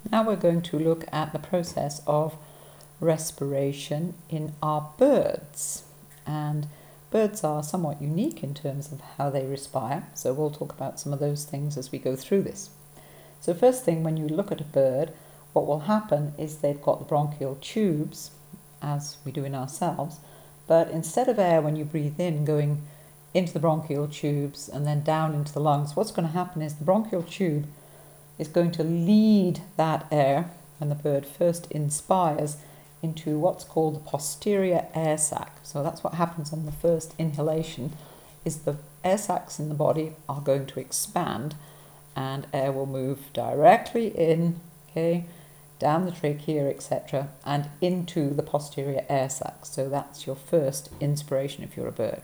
Now we're going to look at the process of respiration in our birds. And birds are somewhat unique in terms of how they respire, so we'll talk about some of those things as we go through this. So first thing, when you look at a bird, what will happen is they've got the bronchial tubes, as we do in ourselves, but instead of air when you breathe in going into the bronchial tubes and then down into the lungs, what's going to happen is the bronchial tube is going to lead that air, when the bird first inspires, into what's called the posterior air sac. So that's what happens on the first inhalation, is the air sacs in the body are going to expand and air will move directly in, down the trachea, etc., and into the posterior air sacs. So that's your first inspiration if you're a bird.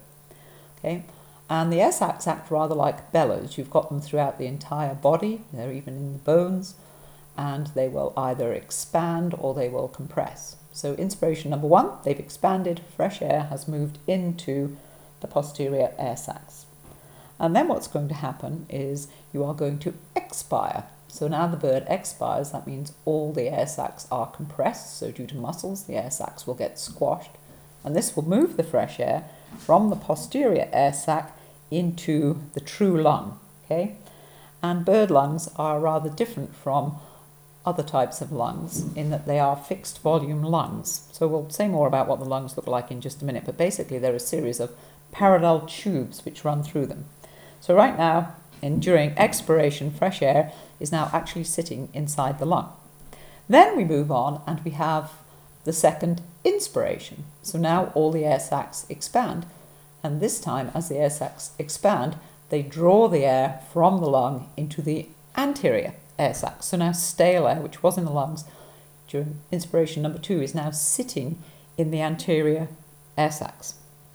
And the air sacs act rather like bellows. You've got them throughout the entire body, they're even in the bones, and they will either expand or they will compress. So inspiration number one, they've expanded, fresh air has moved into the posterior air sacs. And then what's going to happen is you are going to expire. So now the bird expires, that means all the air sacs are compressed, so due to muscles the air sacs will get squashed, and this will move the fresh air from the posterior air sac into the true lung. And bird lungs are rather different from other types of lungs in that they are fixed volume lungs. So we'll say more about what the lungs look like in just a minute, but basically they're a series of parallel tubes which run through them. So right now, during expiration, fresh air is now actually sitting inside the lung. Then we move on and we have the second inspiration. So now all the air sacs expand, and this time as the air sacs expand, they draw the air from the lung into the anterior air sacs. So now stale air, which was in the lungs during inspiration number two, is now sitting in the anterior air sacs.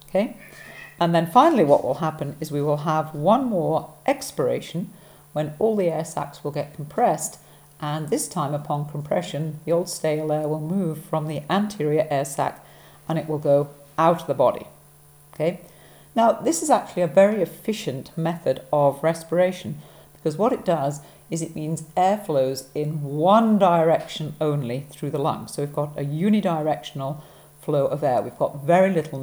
And then finally what will happen is we will have one more expiration when all the air sacs will get compressed, and this time upon compression the old stale air will move from the anterior air sac and it will go out of the body. Now this is actually a very efficient method of respiration, because what it does is it means air flows in one direction only through the lungs. So we've got a unidirectional flow of air. We've got very little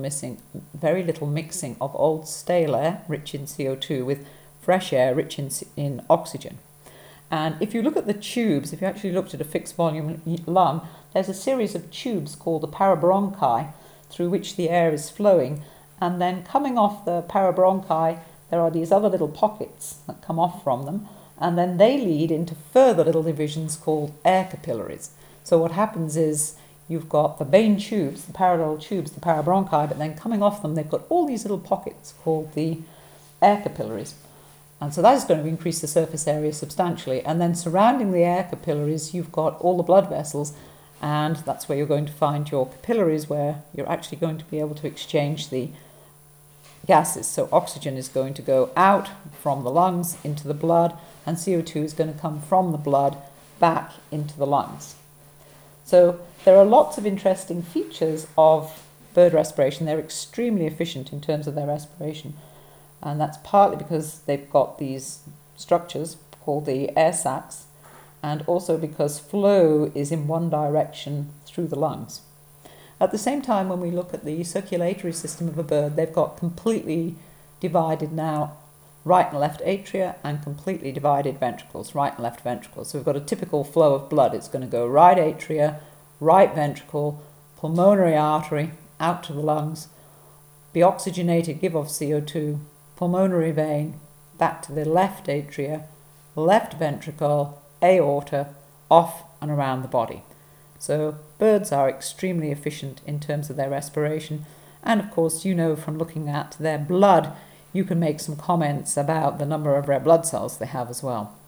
mixing of old stale air rich in CO2 with fresh air rich in oxygen. And if you look at the tubes, if you actually looked at a fixed volume lung, there's a series of tubes called the parabronchi through which the air is flowing, and then coming off the parabronchi there are these other little pockets that come off from them, and then they lead into further little divisions called air capillaries. So what happens is you've got the main tubes, the parallel tubes, the parabronchi, but then coming off them they've got all these little pockets called the air capillaries. And so that is going to increase the surface area substantially. And then surrounding the air capillaries you've got all the blood vessels, and that's where you're going to find your capillaries, where you're actually going to be able to exchange the gases. So oxygen is going to go out from the lungs into the blood, and CO2 is going to come from the blood back into the lungs. So there are lots of interesting features of bird respiration. They're extremely efficient in terms of their respiration, and that's partly because they've got these structures called the air sacs, and also because flow is in one direction through the lungs. At the same time, when we look at the circulatory system of a bird, they've got completely divided now right and left atria and completely divided ventricles, right and left ventricles. So we've got a typical flow of blood. It's going to go right atria, right ventricle, pulmonary artery, out to the lungs, be oxygenated, give off CO2, pulmonary vein, back to the left atria, left ventricle, aorta, off and around the body. So birds are extremely efficient in terms of their respiration, and of course you know from looking at their blood you can make some comments about the number of red blood cells they have as well.